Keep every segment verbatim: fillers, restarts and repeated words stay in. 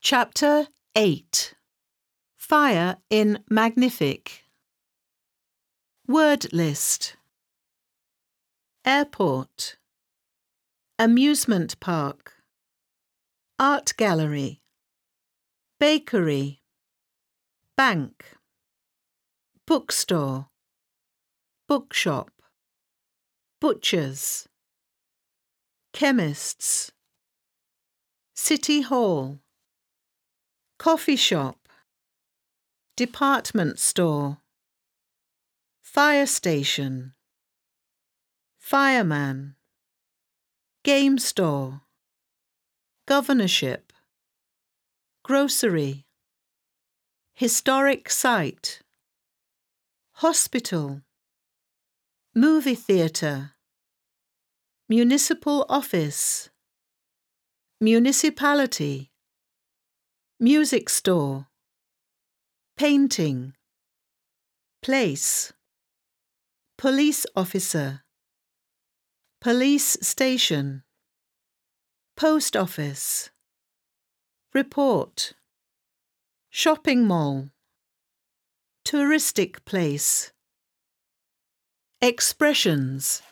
Chapter eight. Fire in Magnific. Word list. Airport. Amusement park. Art gallery. Bakery. Bank. Bookstore. Bookshop. Butchers. Chemists. City hall. Coffee shop. Department store. Fire station. Fireman. Game store. Governorship. Grocery. Historic site. Hospital. Movie theatre. Municipal office. Municipality. Music store. Painting. Place. Police officer. Police station. Post office. Report. Shopping mall. Touristic place. Expressions.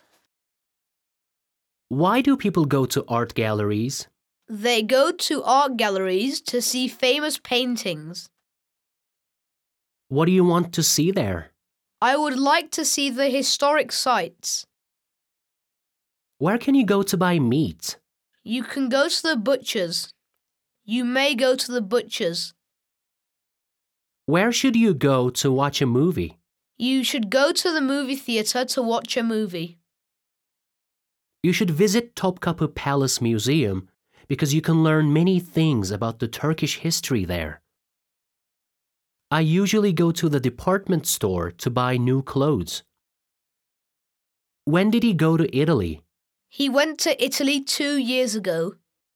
Why do people go to art galleries? They go to art galleries to see famous paintings. What do you want to see there? I would like to see the historic sites. Where can you go to buy meat? You can go to the butcher's. You may go to the butcher's. Where should you go to watch a movie? You should go to the movie theatre to watch a movie. You should visit Topkapı Palace Museum because you can learn many things about the Turkish history there. I usually go to the department store to buy new clothes. When did he go to Italy? He went to Italy two years ago.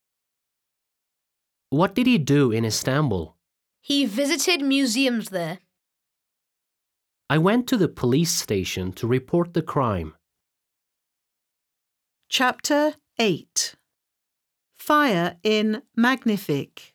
What did he do in Istanbul? He visited museums there. I went to the police station to report the crime. Chapter eight. Fire in Magnific.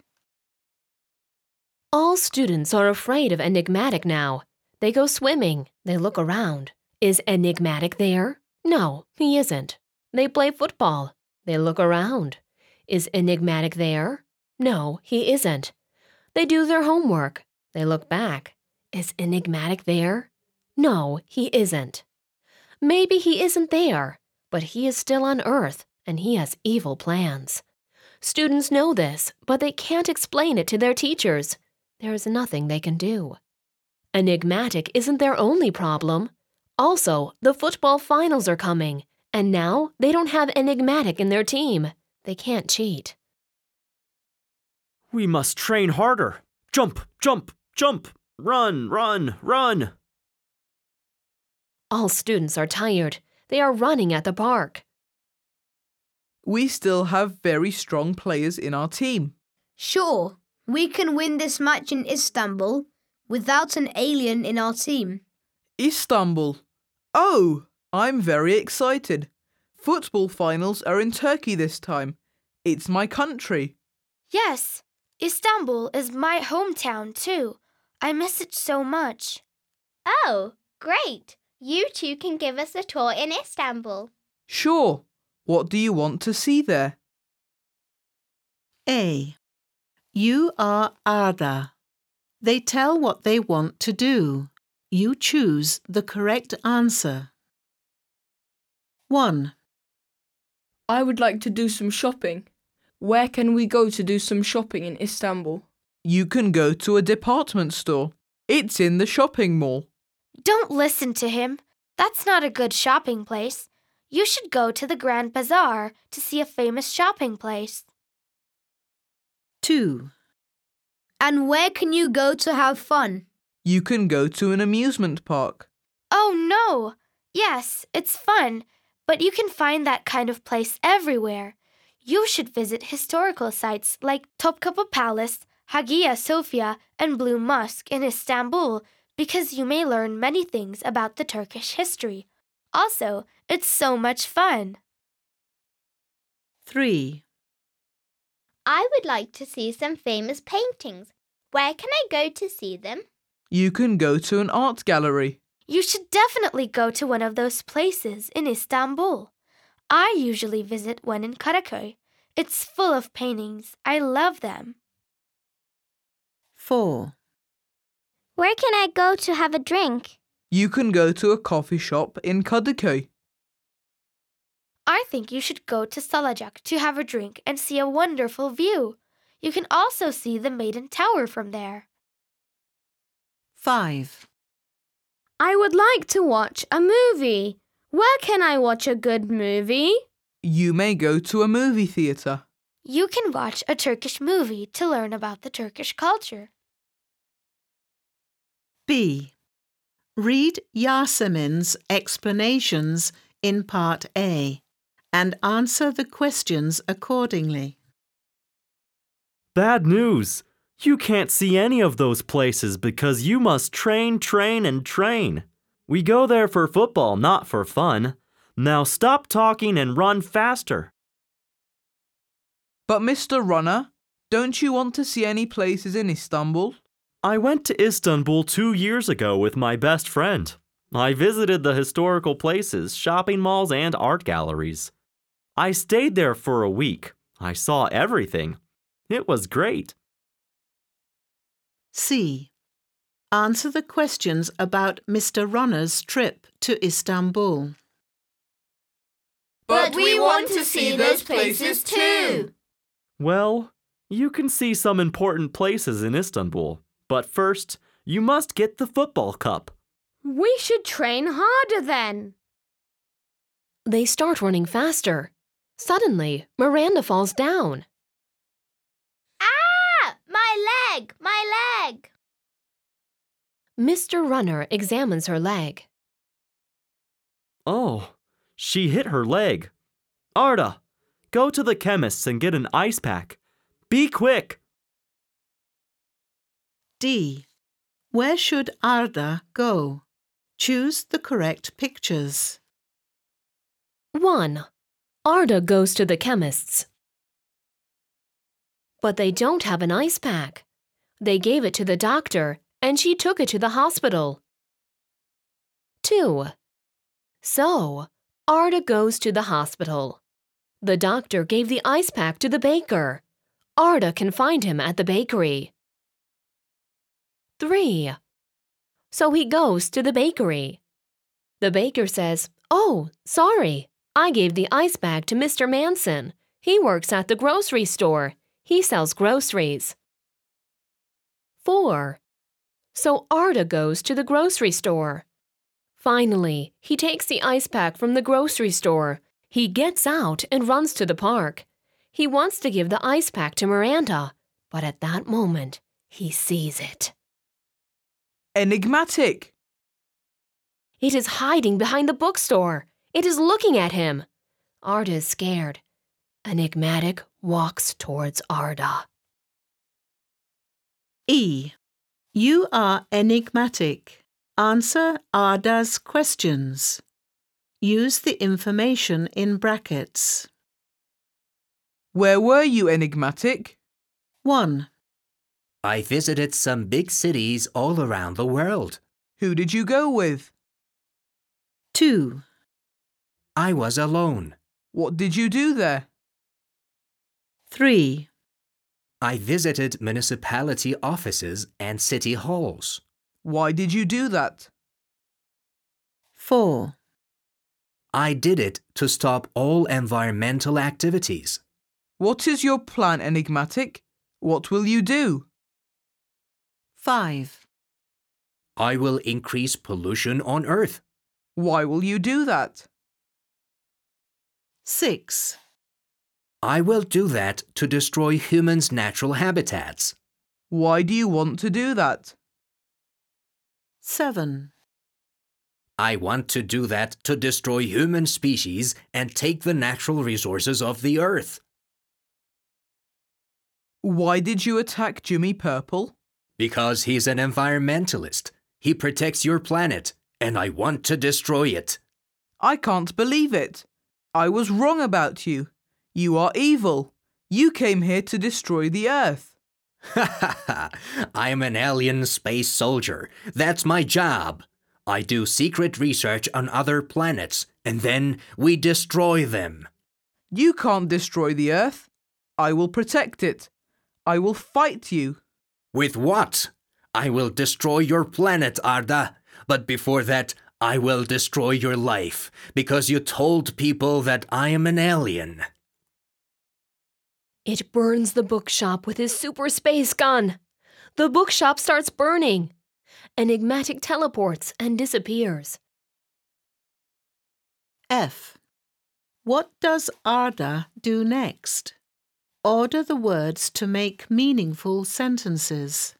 All students are afraid of Enigmatic now. They go swimming. They look around. Is Enigmatic there? No, he isn't. They play football. They look around. Is Enigmatic there? No, he isn't. They do their homework. They look back. Is Enigmatic there? No, he isn't. Maybe he isn't there, but he is still on Earth and he has evil plans. Students know this, but they can't explain it to their teachers. There is nothing they can do. Enigmatic isn't their only problem. Also, the football finals are coming, and now they don't have Enigmatic in their team. They can't cheat. We must train harder. Jump, jump, jump. Run, run, run. All students are tired. They are running at the park. We still have very strong players in our team. Sure, we can win this match in Istanbul without an alien in our team. Istanbul. Oh, I'm very excited. Football finals are in Turkey this time. It's my country. Yes, Istanbul is my hometown too. I miss it so much. Oh, great. You two can give us a tour in Istanbul. Sure. What do you want to see there? A. You are Arda. They tell what they want to do. You choose the correct answer. one. I would like to do some shopping. Where can we go to do some shopping in Istanbul? You can go to a department store. It's in the shopping mall. Don't listen to him. That's not a good shopping place. You should go to the Grand Bazaar to see a famous shopping place. two. And where can you go to have fun? You can go to an amusement park. Oh no! Yes, it's fun, but you can find that kind of place everywhere. You should visit historical sites like Topkapı Palace, Hagia Sophia, and Blue Mosque in Istanbul because you may learn many things about the Turkish history. Also, it's so much fun. three. I would like to see some famous paintings. Where can I go to see them? You can go to an art gallery. You should definitely go to one of those places in Istanbul. I usually visit one in Karaköy. It's full of paintings. I love them. four. Where can I go to have a drink? You can go to a coffee shop in Kadıköy. I think you should go to Salacak to have a drink and see a wonderful view. You can also see the Maiden Tower from there. five. I would like to watch a movie. Where can I watch a good movie? You may go to a movie theatre. You can watch a Turkish movie to learn about the Turkish culture. B. Read Yasemin's explanations in Part A and answer the questions accordingly. Bad news! You can't see any of those places because you must train, train, and train. We go there for football, not for fun. Now stop talking and run faster. But Mister Runner, don't you want to see any places in Istanbul? I went to Istanbul two years ago with my best friend. I visited the historical places, shopping malls, and art galleries. I stayed there for a week. I saw everything. It was great. C. Answer the questions about Mister Runner's trip to Istanbul. But we want to see those places too. Well, you can see some important places in Istanbul. But first, you must get the football cup. We should train harder then. They start running faster. Suddenly, Miranda falls down. Ah! My leg! My leg! Mister Runner examines her leg. Oh, she hit her leg. Arda, go to the chemist's and get an ice pack. Be quick! D. Where should Arda go? Choose the correct pictures. one. Arda goes to the chemist's. But they don't have an ice pack. They gave it to the doctor, and she took it to the hospital. two. So, Arda goes to the hospital. The doctor gave the ice pack to the baker. Arda can find him at the bakery. three. So he goes to the bakery. The baker says, "Oh, sorry, I gave the ice bag to Mister Manson. He works at the grocery store. He sells groceries." four. So Arda goes to the grocery store. Finally, he takes the ice pack from the grocery store. He gets out and runs to the park. He wants to give the ice pack to Miranda, but at that moment, he sees it. Enigmatic. It is hiding behind the bookstore. It is looking at him. Arda is scared. Enigmatic walks towards Arda. E. You are enigmatic. Answer Arda's questions. Use the information in brackets. Where were you, Enigmatic? one. I visited some big cities all around the world. Who did you go with? two. I was alone. What did you do there? three. I visited municipality offices and city halls. Why did you do that? four. I did it to stop all environmental activities. What is your plan, Enigmatic? What will you do? five. I will increase pollution on Earth. Why will you do that? six. I will do that to destroy humans' natural habitats. Why do you want to do that? seven. I want to do that to destroy human species and take the natural resources of the Earth. Why did you attack Jimmy Purple? Because he's an environmentalist. He protects your planet, and I want to destroy it. I can't believe it. I was wrong about you. You are evil. You came here to destroy the Earth. Ha ha ha! I'm an alien space soldier. That's my job. I do secret research on other planets, and then we destroy them. You can't destroy the Earth. I will protect it. I will fight you. With what? I will destroy your planet, Arda. But before that, I will destroy your life, because you told people that I am an alien. It burns the bookshop with his super space gun. The bookshop starts burning. Enigmatic teleports and disappears. F. What does Arda do next? Order the words to make meaningful sentences.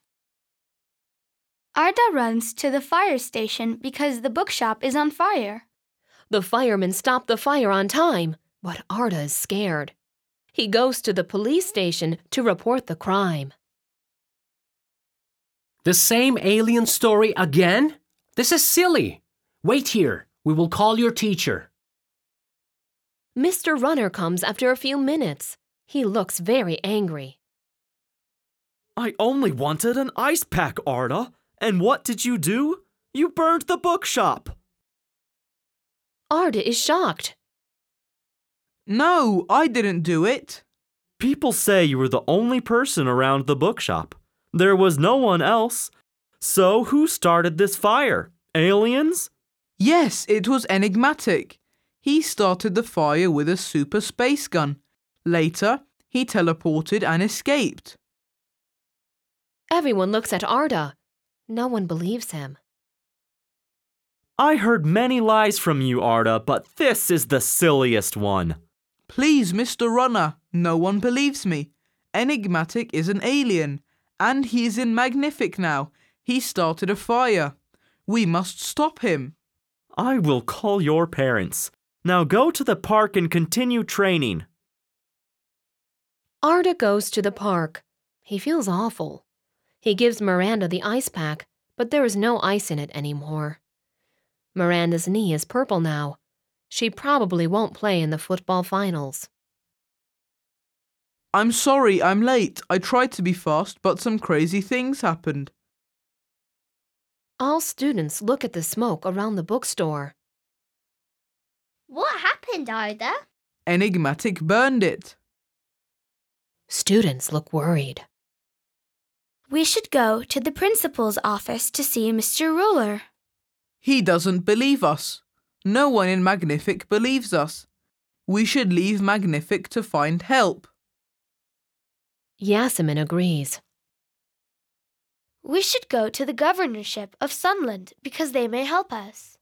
Arda runs to the fire station because the bookshop is on fire. The firemen stop the fire on time, but Arda is scared. He goes to the police station to report the crime. The same alien story again? This is silly. Wait here. We will call your teacher. Mister Runner comes after a few minutes. He looks very angry. I only wanted an ice pack, Arda. And what did you do? You burned the bookshop. Arda is shocked. No, I didn't do it. People say you were the only person around the bookshop. There was no one else. So who started this fire? Aliens? Yes, it was Enigmatic. He started the fire with a super space gun. Later, he teleported and escaped. Everyone looks at Arda. No one believes him. I heard many lies from you, Arda, but this is the silliest one. Please, Mister Runner, no one believes me. Enigmatic is an alien, and he is in Magnific now. He started a fire. We must stop him. I will call your parents. Now go to the park and continue training. Arda goes to the park. He feels awful. He gives Miranda the ice pack, but there is no ice in it anymore. Miranda's knee is purple now. She probably won't play in the football finals. I'm sorry, I'm late. I tried to be fast, but some crazy things happened. All students look at the smoke around the bookstore. What happened, Arda? Enigmatic burned it. Students look worried. We should go to the principal's office to see Mister Ruler. He doesn't believe us. No one in Magnific believes us. We should leave Magnific to find help. Yasemin agrees. We should go to the governorship of Sunland because they may help us.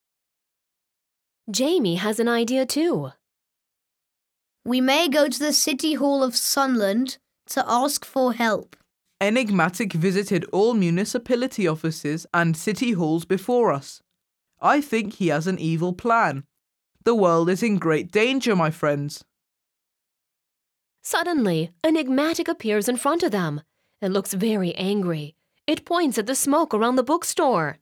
Jamie has an idea too. We may go to the City Hall of Sunland to ask for help. Enigmatic visited all municipality offices and city halls before us. I think he has an evil plan. The world is in great danger, my friends. Suddenly, Enigmatic appears in front of them. It looks very angry. It points at the smoke around the bookstore.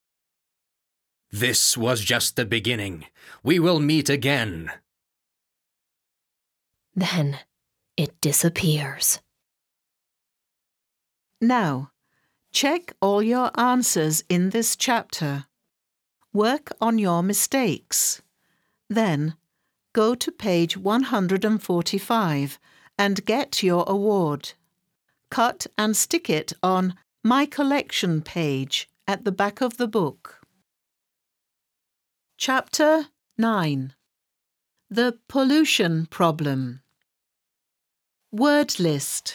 This was just the beginning. We will meet again. Then it disappears. Now, check all your answers in this chapter. Work on your mistakes. Then, go to page one hundred forty-five and get your award. Cut and stick it on My Collection page at the back of the book. Chapter nine. The Pollution Problem. Word list.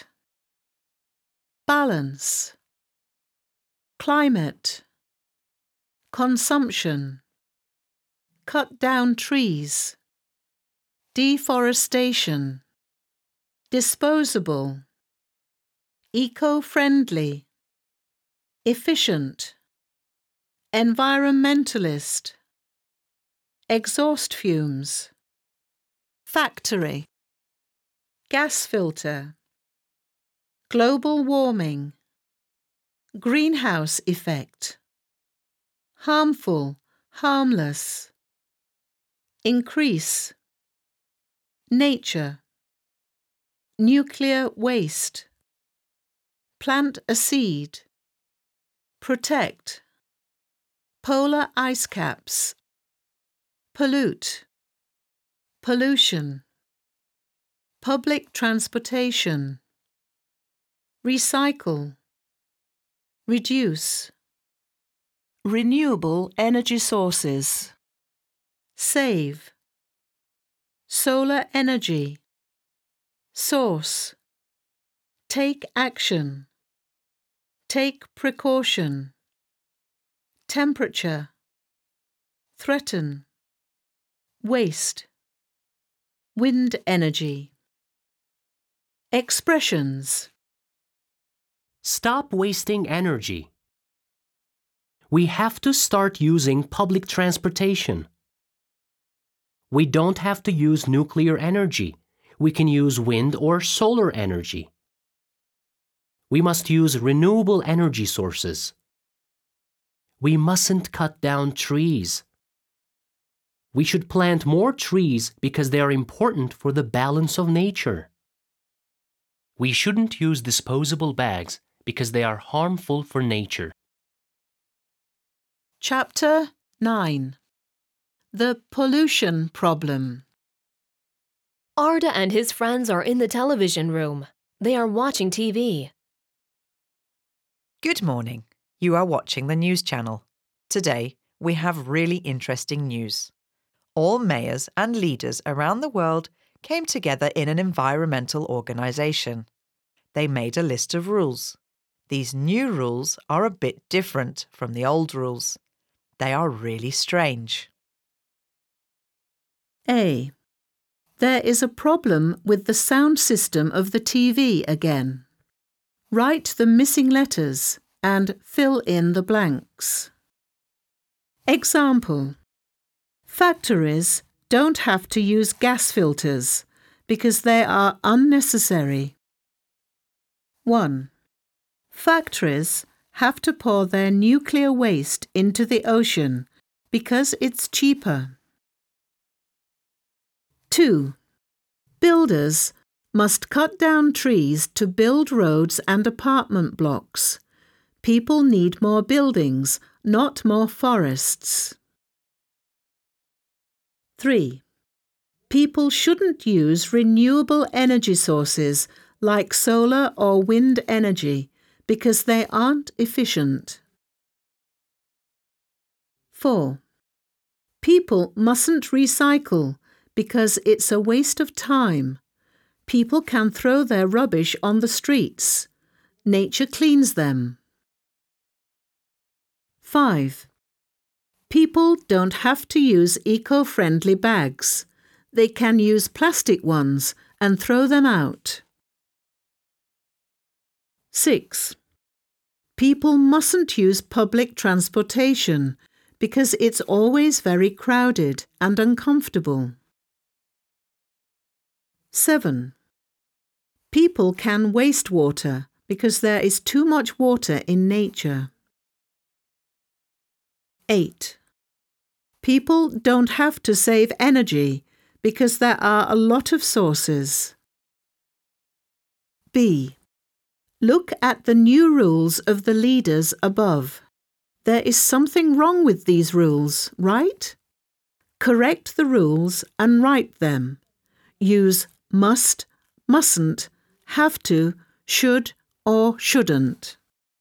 Balance. Climate. Consumption. Cut down trees. Deforestation. Disposable. Eco-friendly. Efficient. Environmentalist. Exhaust fumes. Factory. Gas filter. Global warming. Greenhouse effect. Harmful, harmless. Increase. Nature. nuclear waste, plant a seed, protect, polar ice caps, pollute, pollution, public transportation, recycle, reduce, renewable energy sources, save, solar energy, source, take action, take precaution, temperature, threaten, waste, wind energy. Expressions. Stop wasting energy. We have to start using public transportation. We don't have to use nuclear energy. We can use wind or solar energy. We must use renewable energy sources. We mustn't cut down trees. We should plant more trees because they are important for the balance of nature. We shouldn't use disposable bags because they are harmful for nature. Chapter nine. The pollution problem. Arda and his friends are in the television room. They are watching T V. Good morning. You are watching the news channel. Today, we have really interesting news. All mayors and leaders around the world came together in an environmental organisation. They made a list of rules. These new rules are a bit different from the old rules. They are really strange. A. There is a problem with the sound system of the T V again. Write the missing letters and fill in the blanks. Example. Factories don't have to use gas filters because they are unnecessary. one. Factories have to pour their nuclear waste into the ocean because it's cheaper. two. Builders must cut down trees to build roads and apartment blocks. People need more buildings, not more forests. three. People shouldn't use renewable energy sources like solar or wind energy because they aren't efficient. four. People mustn't recycle because it's a waste of time. People can throw their rubbish on the streets. Nature cleans them. five. People don't have to use eco-friendly bags. They can use plastic ones and throw them out. six. People mustn't use public transportation because it's always very crowded and uncomfortable. seven. People can waste water because there is too much water in nature. eight. People don't have to save energy because there are a lot of sources. B. Look at the new rules of the leaders above. There is something wrong with these rules, right? Correct the rules and write them. Use must, mustn't, have to, should, or shouldn't.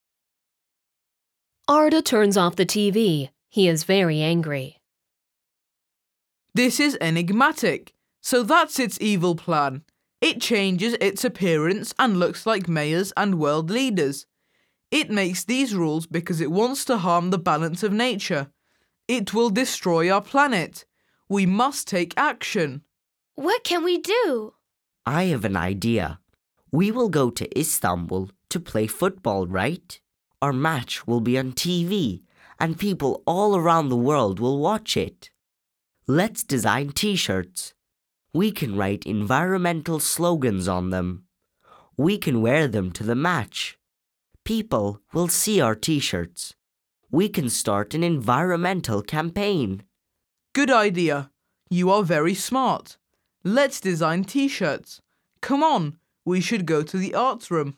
Arda turns off the T V. He is very angry. This is enigmatic, so that's its evil plan. It changes its appearance and looks like mayors and world leaders. It makes these rules because it wants to harm the balance of nature. It will destroy our planet. We must take action. What can we do? I have an idea. We will go to Istanbul to play football, right? Our match will be on T V, and people all around the world will watch it. Let's design t-shirts. We can write environmental slogans on them. We can wear them to the match. People will see our t-shirts. We can start an environmental campaign. Good idea. You are very smart. Let's design t-shirts. Come on, We should go to the arts room.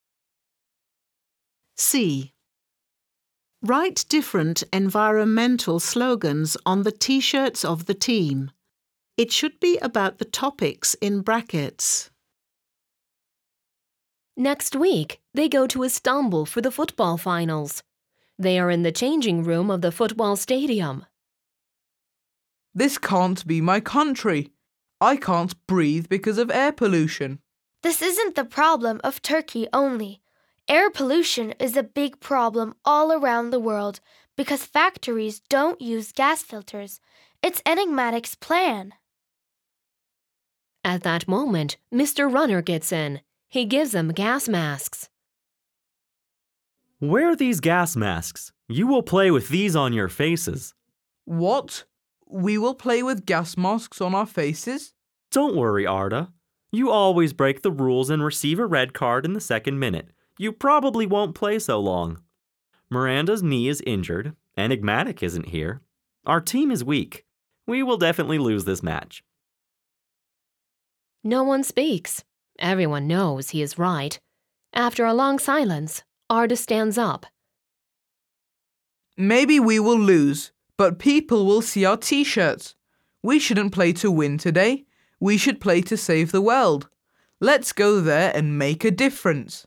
C. Write different environmental slogans on the T-shirts of the team. It should be about the topics in brackets. Next week, they go to Istanbul for the football finals. They are in the changing room of the football stadium. This can't be my country. I can't breathe because of air pollution. This isn't the problem of Turkey only. Air pollution is a big problem all around the world because factories don't use gas filters. It's Enigmatic's plan. At that moment, Mister Runner gets in. He gives them gas masks. Wear these gas masks. You will play with these on your faces. What? We will play with gas masks on our faces? Don't worry, Arda. You always break the rules and receive a red card in the second minute. You probably won't play so long. Miranda's knee is injured. Enigmatic isn't here. Our team is weak. We will definitely lose this match. No one speaks. Everyone knows he is right. After a long silence, Arda stands up. Maybe we will lose, but people will see our T-shirts. We shouldn't play to win today. We should play to save the world. Let's go there and make a difference.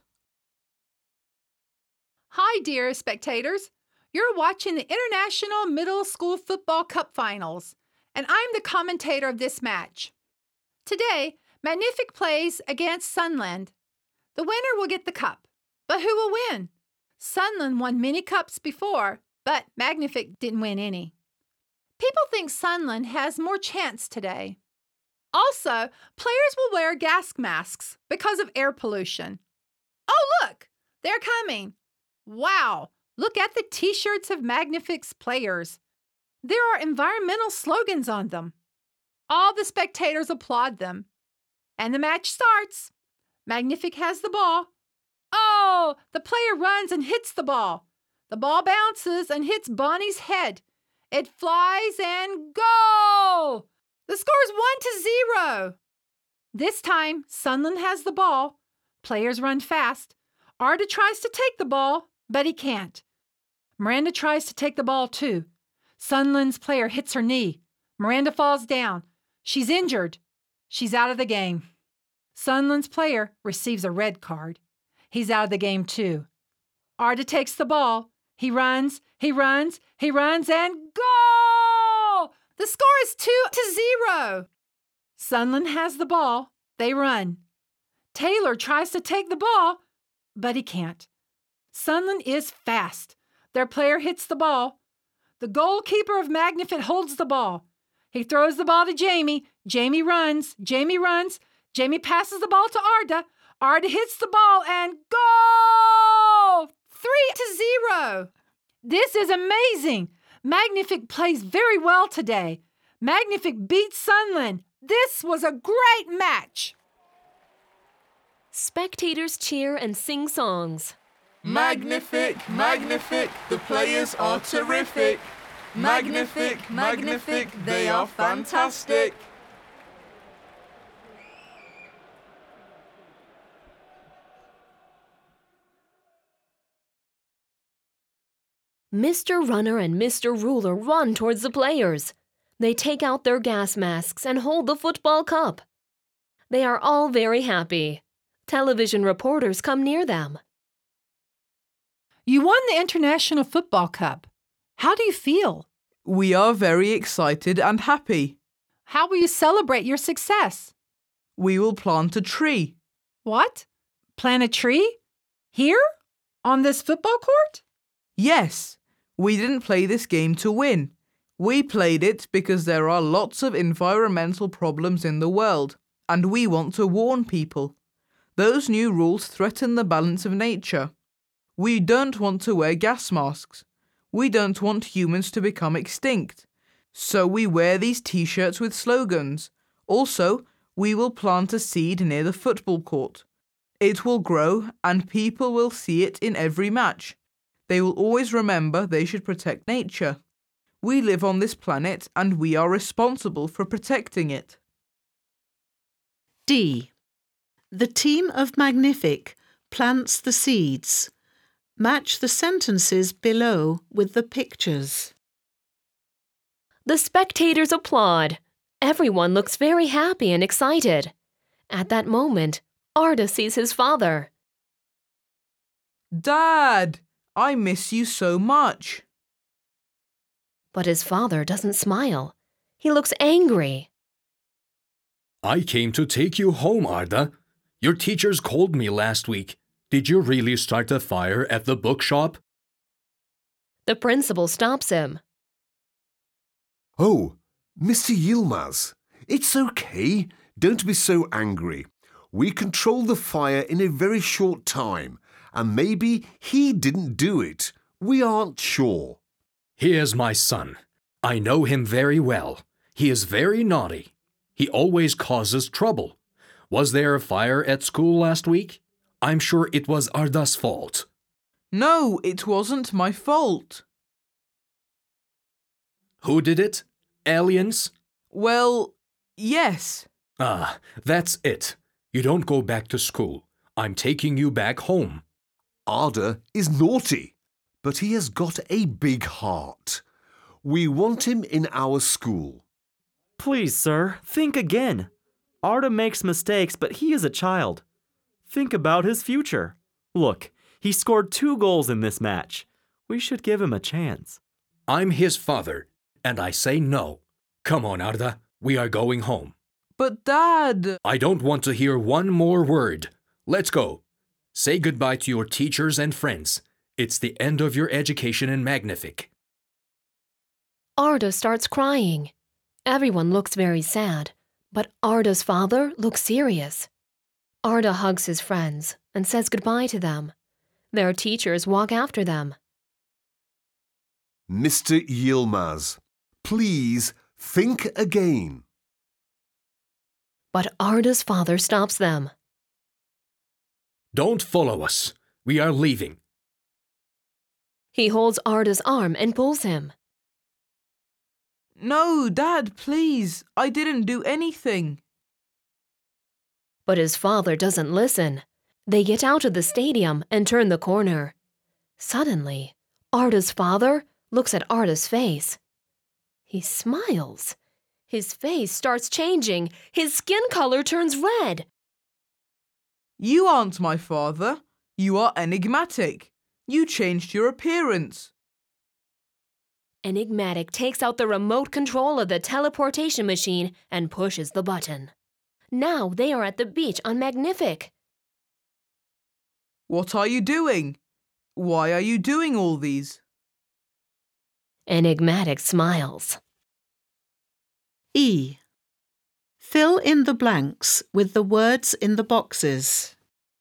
Hi, dear spectators. You're watching the International Middle School Football Cup Finals, and I'm the commentator of this match. Today, Magnific plays against Sunland. The winner will get the cup. But who will win? Sunland won many cups before, but Magnific didn't win any. People think Sunland has more chance today. Also, players will wear gas masks because of air pollution. Oh, look! They're coming. Wow! Look at the T-shirts of Magnific's players. There are environmental slogans on them. All the spectators applaud them. And the match starts. Magnific has the ball. Oh, the player runs and hits the ball. The ball bounces and hits Bonnie's head. It flies and goal! The score is one to zero. This time, Sunland has the ball. Players run fast. Arda tries to take the ball, but he can't. Miranda tries to take the ball too. Sunland's player hits her knee. Miranda falls down. She's injured. She's out of the game. Sunland's player receives a red card. He's out of the game too. Arda takes the ball. He runs, he runs, he runs, and goal! The score is two to zero. Sunland has the ball. They run. Taylor tries to take the ball, but he can't. Sunland is fast. Their player hits the ball. The goalkeeper of Magnific holds the ball. He throws the ball to Jamie. Jamie runs. Jamie runs. Jamie passes the ball to Arda. Arda hits the ball and goal! Three to zero. This is amazing. Magnific plays very well today. Magnific beats Sunland. This was a great match. Spectators cheer and sing songs. Magnific, Magnific, the players are terrific. Magnific, Magnific, they are fantastic. Mister Runner and Mister Ruler run towards the players. They take out their gas masks and hold the football cup. They are all very happy. Television reporters come near them. You won the International Football Cup. How do you feel? We are very excited and happy. How will you celebrate your success? We will plant a tree. What? Plant a tree? Here? On this football court? Yes. We didn't play this game to win. We played it because there are lots of environmental problems in the world, and we want to warn people. Those new rules threaten the balance of nature. We don't want to wear gas masks. We don't want humans to become extinct. So we wear these T-shirts with slogans. Also, we will plant a seed near the football court. It will grow and people will see it in every match. They will always remember they should protect nature. We live on this planet and we are responsible for protecting it. D. The team of Magnific plants the seeds. Match the sentences below with the pictures. The spectators applaud. Everyone looks very happy and excited. At that moment, Arda sees his father. Dad, I miss you so much. But his father doesn't smile. He looks angry. I came to take you home, Arda. Your teachers called me last week. Did you really start a fire at the bookshop? The principal stops him. Oh, Mister Yilmaz, it's okay. Don't be so angry. We controlled the fire in a very short time, and maybe he didn't do it. We aren't sure. He is my son. I know him very well. He is very naughty. He always causes trouble. Was there a fire at school last week? I'm sure it was Arda's fault. No, it wasn't my fault. Who did it? Aliens? Well, yes. Ah, that's it. You don't go back to school. I'm taking you back home. Arda is naughty, but he has got a big heart. We want him in our school. Please, sir, think again. Arda makes mistakes, but he is a child. Think about his future. Look, he scored two goals in this match. We should give him a chance. I'm his father, and I say no. Come on, Arda. We are going home. But, Dad... I don't want to hear one more word. Let's go. Say goodbye to your teachers and friends. It's the end of your education in Magnific. Arda starts crying. Everyone looks very sad, but Arda's father looks serious. Arda hugs his friends and says goodbye to them. Their teachers walk after them. Mister Yilmaz, please think again. But Arda's father stops them. Don't follow us. We are leaving. He holds Arda's arm and pulls him. No, Dad, please. I didn't do anything. But his father doesn't listen. They get out of the stadium and turn the corner. Suddenly, Arda's father looks at Arda's face. He smiles. His face starts changing. His skin color turns red. You aren't my father. You are enigmatic. You changed your appearance. Enigmatic takes out the remote control of the teleportation machine and pushes the button. Now they are at the beach on Magnific. What are you doing? Why are you doing all these? Enigmatic smiles. E. Fill in the blanks with the words in the boxes.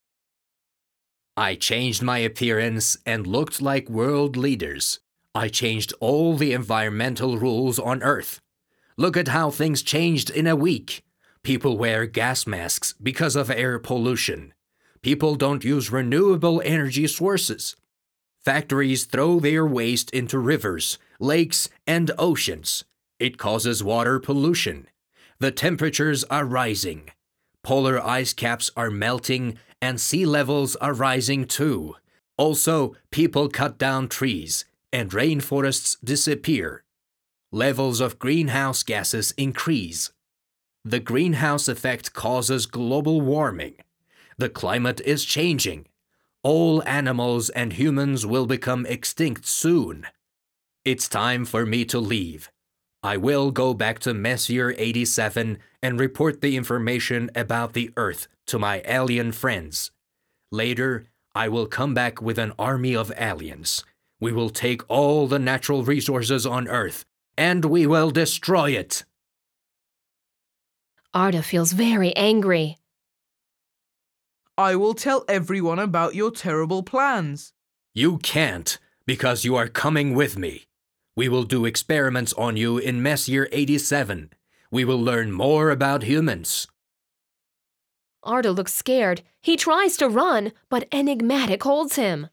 I changed my appearance and looked like world leaders. I changed all the environmental rules on Earth. Look at how things changed in a week. People wear gas masks because of air pollution. People don't use renewable energy sources. Factories throw their waste into rivers, lakes, and oceans. It causes water pollution. The temperatures are rising. Polar ice caps are melting and sea levels are rising too. Also, people cut down trees and rainforests disappear. Levels of greenhouse gases increase. The greenhouse effect causes global warming. The climate is changing. All animals and humans will become extinct soon. It's time for me to leave. I will go back to Messier eighty-seven and report the information about the Earth to my alien friends. Later, I will come back with an army of aliens. We will take all the natural resources on Earth, and we will destroy it. Arda feels very angry. I will tell everyone about your terrible plans. You can't, because you are coming with me. We will do experiments on you in Messier eighty-seven. We will learn more about humans. Arda looks scared. He tries to run, but Enigmatic holds him.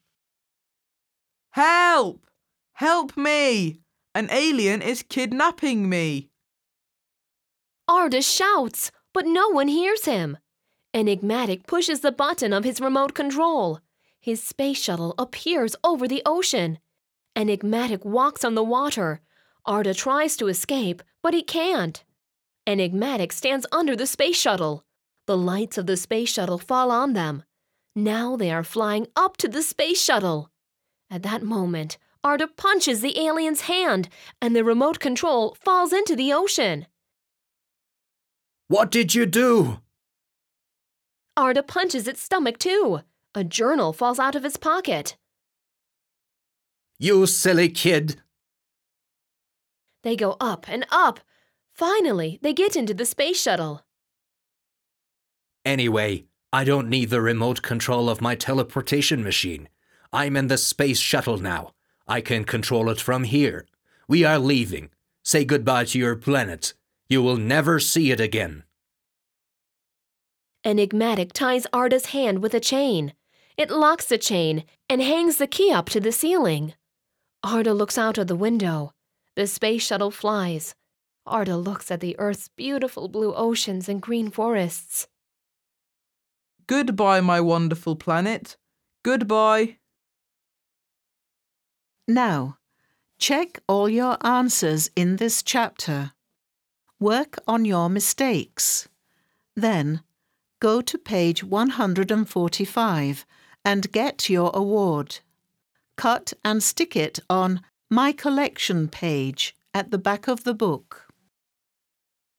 Help! Help me! An alien is kidnapping me. Arda shouts, but no one hears him. Enigmatic pushes the button of his remote control. His space shuttle appears over the ocean. Enigmatic walks on the water. Arda tries to escape, but he can't. Enigmatic stands under the space shuttle. The lights of the space shuttle fall on them. Now they are flying up to the space shuttle. At that moment, Arda punches the alien's hand, and the remote control falls into the ocean. What did you do? Arda punches its stomach too. A journal falls out of its pocket. You silly kid. They go up and up. Finally, they get into the space shuttle. Anyway, I don't need the remote control of my teleportation machine. I'm in the space shuttle now. I can control it from here. We are leaving. Say goodbye to your planet. You will never see it again. Enigmatic ties Arda's hand with a chain. It locks the chain and hangs the key up to the ceiling. Arda looks out of the window. The space shuttle flies. Arda looks at the Earth's beautiful blue oceans and green forests. Goodbye, my wonderful planet. Goodbye. Now, check all your answers in this chapter. Work on your mistakes. Then, go to page one hundred forty-five and get your award. Cut and stick it on My Collection page at the back of the book.